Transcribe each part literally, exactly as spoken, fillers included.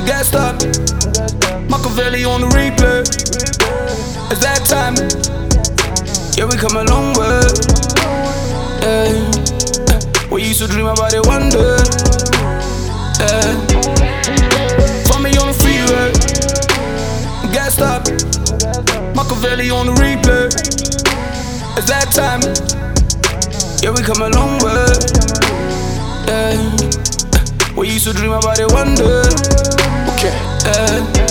Gassed up, Machiavelli on the replay. It's that time. Yeah, we come a long way. Yeah. We used to dream about it one day. Yeah. Find me on the freeway. Gassed up, Machiavelli on the replay. It's that time. Yeah, we come a long way. Yeah. We used to dream about it one day. Okay. Yeah.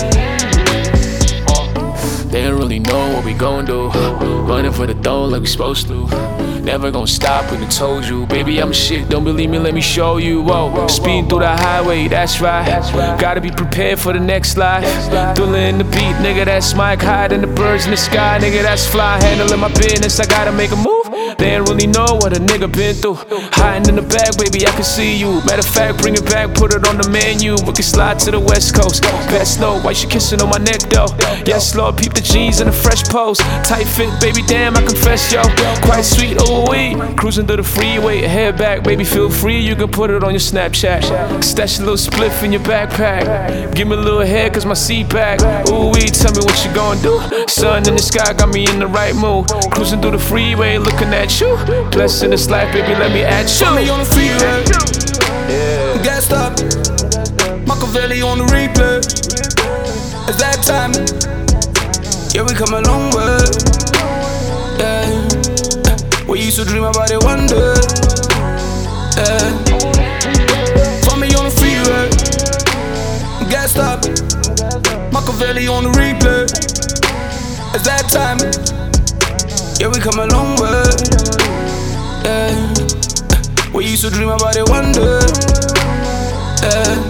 They don't really know what we gon' do. Running for the dough like we supposed to. Never gon' stop when I told you. Baby, I'm shit, don't believe me, let me show you. Whoa, speeding through the highway, that's right. Gotta be prepared for the next life. Thrilling the beat, nigga, that's Mike. Hiding the birds in the sky, nigga, that's fly. Handling my business, I gotta make a move. They don't really know what a nigga been through. Hiding in the back, baby, I can see you. Matter of fact, bring it back, put it on the menu. We can slide to the west coast. Best know why she kissing on my neck though. Yes, Lord, peep the jeans and the fresh pose. Tight fit, baby, damn, I confess, yo. Quite sweet, oh wee. Cruising through the freeway, head back, baby, feel free. You can put it on your Snapchat. Stash a little spliff in your backpack. Give me a little head, cause my seat back. Ooh wee, tell me what you gon' do. Sun in the sky got me in the right mood. Cruising through the freeway, looking at you. Blessed in this life, baby, let me add you. Find me on the freeway. Yeah. Gassed up, Machiavelli on the replay. It's that time. Yeah, we come a long way. Yeah. We used to dream about it one day. Yeah. Find me on the freeway. Gassed up, Machiavelli on the replay. It's that time. Yeah, we come a long way. Yeah. We used to dream about it one day. Yeah.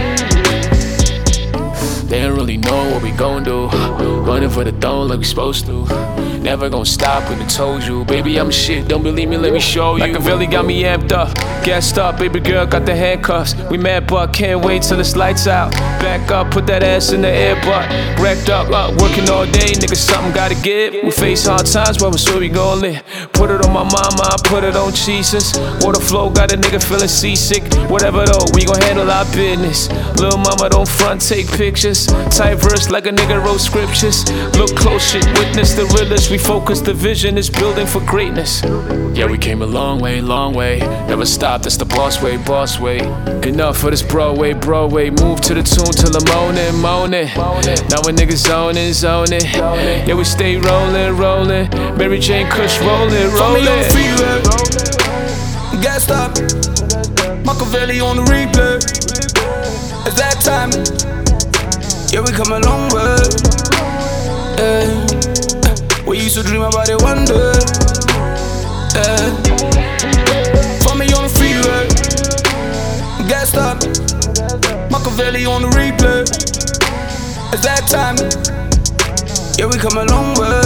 They don't really know what we gon' do. Running for the throne like we supposed to. Never gon' stop when I told you. Baby, I'm shit, don't believe me, let me show you. Machiavelli got me amped up, gassed up, baby girl got the handcuffs. We mad but can't wait till it's lights out. Back up, put that ass in the air, but wrecked up, uh, working all day, nigga, something gotta give. We face hard times, but we're sure we gon' live. Put it on my mama, I put it on Jesus. Water flow, got a nigga feeling seasick. Whatever though, we gon' handle our business. Lil' mama don't front, take pictures. Tight verse like a nigga wrote scriptures. Look close, shit, witness the realest. We focus, the vision is building for greatness. Yeah, we came a long way, long way. Never stop, that's the boss way, boss way. Enough for this Broadway, Broadway. Move to the tune till the morning, morning. Now when niggas zoning, zoning. Yeah, we stay rolling, rolling. Mary Jane Kush rolling, rolling. Find me on the freeway. Gassed up, Machiavelli on the replay. It's that time. Yeah, we come a long way. Yeah. We used to dream about it one day. Yeah. Find me on the freeway. Gassed up, Machiavelli on the replay. It's that time. Yeah, we come a long way.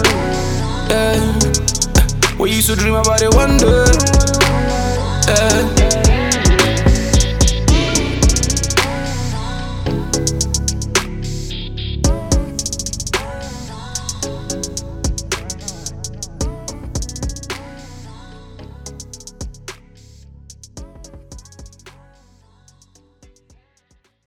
Yeah. We used to dream about it one day. Yeah.